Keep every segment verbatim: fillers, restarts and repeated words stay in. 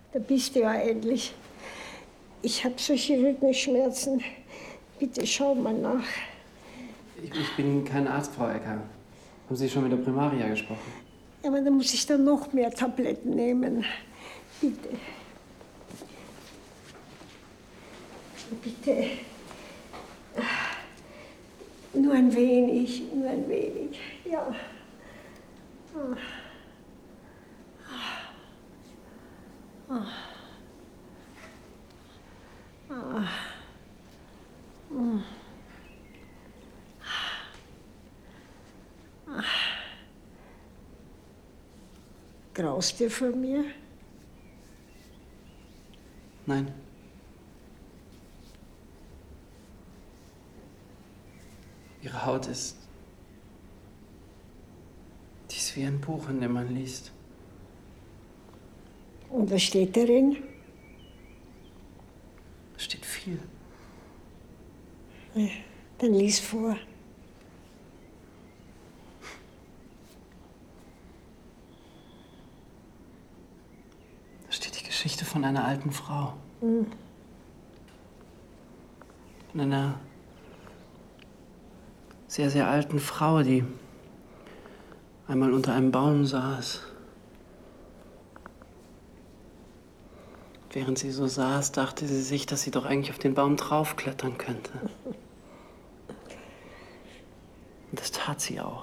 Da bist du ja endlich. Ich habe solche Rückenschmerzen. Bitte schau mal nach. Ich, ich bin kein Arzt, Frau Ecker. Haben Sie schon mit der Primaria gesprochen? Ja, aber dann muss ich dann noch mehr Tabletten nehmen. Bitte. Bitte. Nur ein wenig, nur ein wenig. Ja. Ah. Ah. Ah. Mm. Ah. Graust dir vor mir? Nein. Ihre Haut ist... Die ist wie ein Buch, in dem man liest. Und was steht darin? Es steht viel. Ja, dann lies vor. Da steht die Geschichte von einer alten Frau. Mhm. Von einer sehr, sehr alten Frau, die einmal unter einem Baum saß. Während sie so saß, dachte sie sich, dass sie doch eigentlich auf den Baum draufklettern könnte. Und das tat sie auch.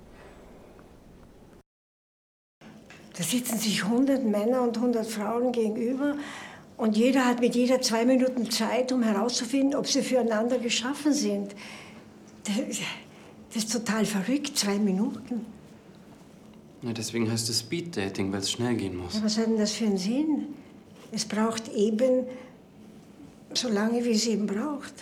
Da sitzen sich hundert Männer und hundert Frauen gegenüber und jeder hat mit jeder zwei Minuten Zeit, um herauszufinden, ob sie füreinander geschaffen sind. Das, das ist total verrückt, zwei Minuten. Ja, deswegen heißt es Speed-Dating, weil es schnell gehen muss. Ja, was hat denn das für einen Sinn? Es braucht eben so lange, wie es eben braucht.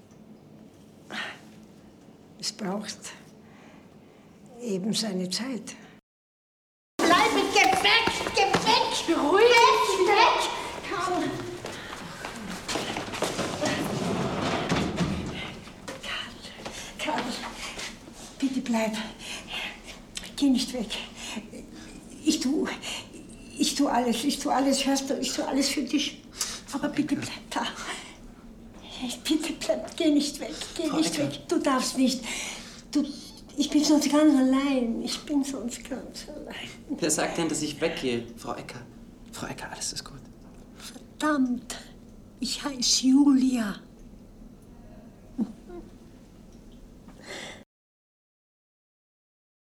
Es braucht eben seine Zeit. Bleib mit, geh weg, geh weg! Ruhig! Weg, weg! Karl! Karl, Karl, bitte bleib. Geh nicht weg. Ich tu, ich tu alles, ich tu alles, hörst du, ich tu alles für dich. Aber bitte bleib da. Bitte bleib, geh nicht weg, geh Frau nicht Ecker. weg. Du darfst nicht. Du, ich bin sonst ganz allein. Ich bin sonst ganz allein. Wer sagt denn, dass ich weggehe, Frau Ecker? Frau Ecker, alles ist gut. Verdammt, ich heiße Julia.